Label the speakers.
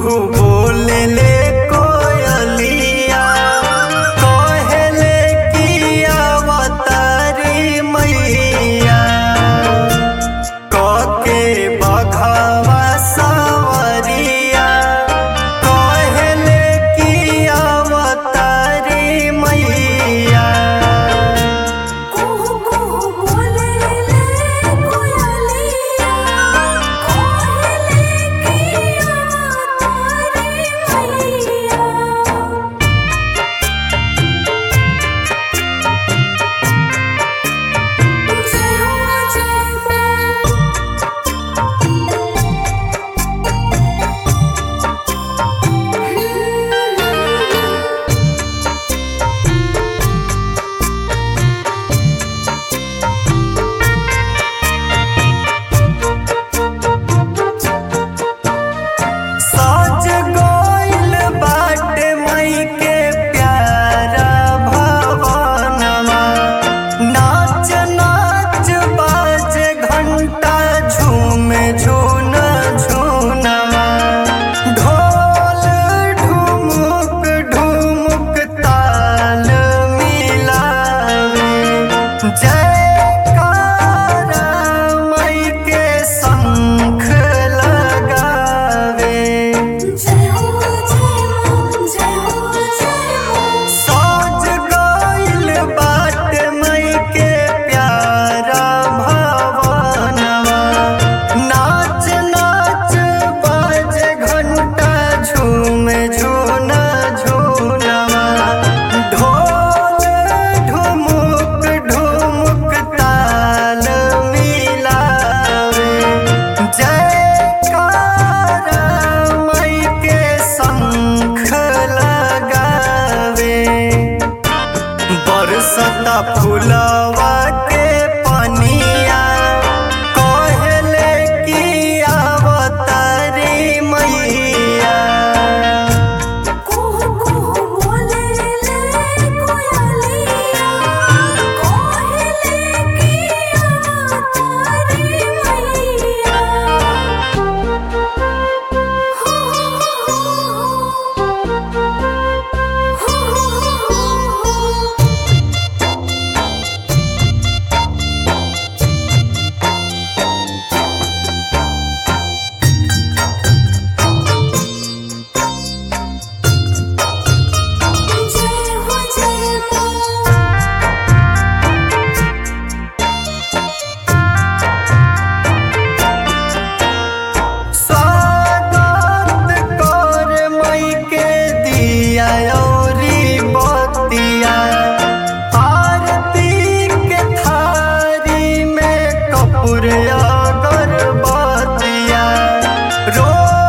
Speaker 1: कुहू बोले ले कोयलिया कहले कि अवतारी मैया कके बघवा सवरिया कहले कि अवतारी मैया।
Speaker 2: कुहू कुहू बोले ले कोयलिया कहले कि अवतारी मैया। जय हो जय मां।
Speaker 1: सज गइल बाटे मई के प्यारा भवनमा नाच नाच बाजे घंटा झूमे झून झूनमा ढोल ढुमुक ढुमुक ताल मिलावे जयकारा मई के शंख लगावे।
Speaker 2: जय हो जय मां जय हो जय मां।
Speaker 1: सज गइल बाटे मई के प्यारा भवनमा नाच नाच बाजे घंटा झूमे झून झूनमा ढोल ढुमुक ढुमुक ताल मिलावे जयकारा मई के शंख लगावे। बरसता फुलवा के पनिया कहले कि अवतारी मैया।
Speaker 2: कुहू कुहू बोले ले कोयलिया कहले कि अवतारी मैया। हो जय हो जय मां।
Speaker 1: स्वागत कर मई के दिया औरी बतिया आरती के थारी में कपूर अगरबत्तिया रो